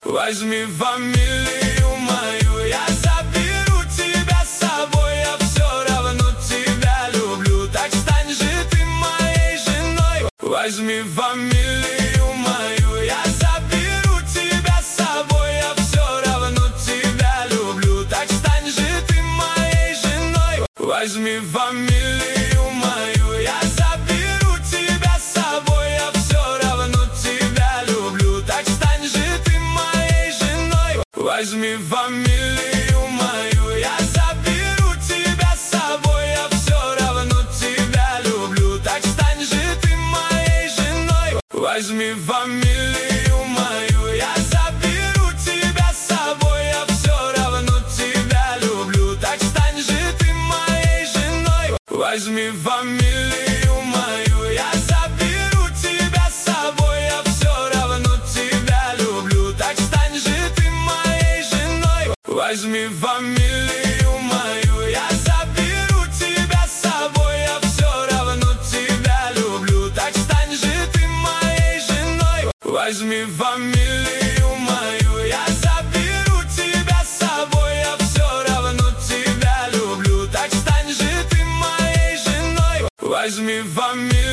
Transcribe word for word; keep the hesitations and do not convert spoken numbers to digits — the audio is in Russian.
Возьми фамилию мою, я заберу тебя с собой. Я все равно тебя люблю, так стань же ты моей женой. Возьми фамилию мою, я заберу тебя с собой. Я все равно тебя люблю, так стань же ты моей женой. Возьми фамилию мою, я заберу тебя с собой. Я все равно тебя люблю, так стань же ты моей женой. Возьми фамилию мою, я заберу тебя с собой. Я все равно тебя люблю, так стань же ты моей женой. Возьми фамилию мою, я заберу тебя с собой. Я все равно тебя люблю, так стань же ты моей женой. Возьми фамилию мою, я заберу тебя с собой. Я все равно тебя люблю, так стань же ты моей женой. Возьми фамилию мою, я заберу тебя с собой. Я все равно тебя люблю, так стань же ты моей женой. Возьми фамилию мою, я заберу тебя с собой. Я все равно тебя люблю, так стань же ты моей женой. Возьми фамилию